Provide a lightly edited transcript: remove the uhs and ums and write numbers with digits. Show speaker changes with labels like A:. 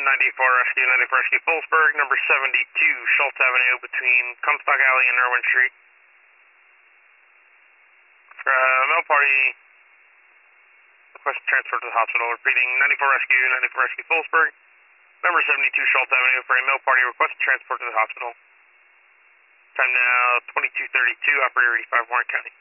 A: Rescue, 94 Rescue, Fullsburg, number 72, Schultz Avenue between Comstock Alley and Irwin Street. Male party request transfer to the hospital. Repeating, 94 Rescue, Fullsburg, number 72, Schultz Avenue for a male party request transport to the hospital. Time now 22:32, operator 85, Warren County.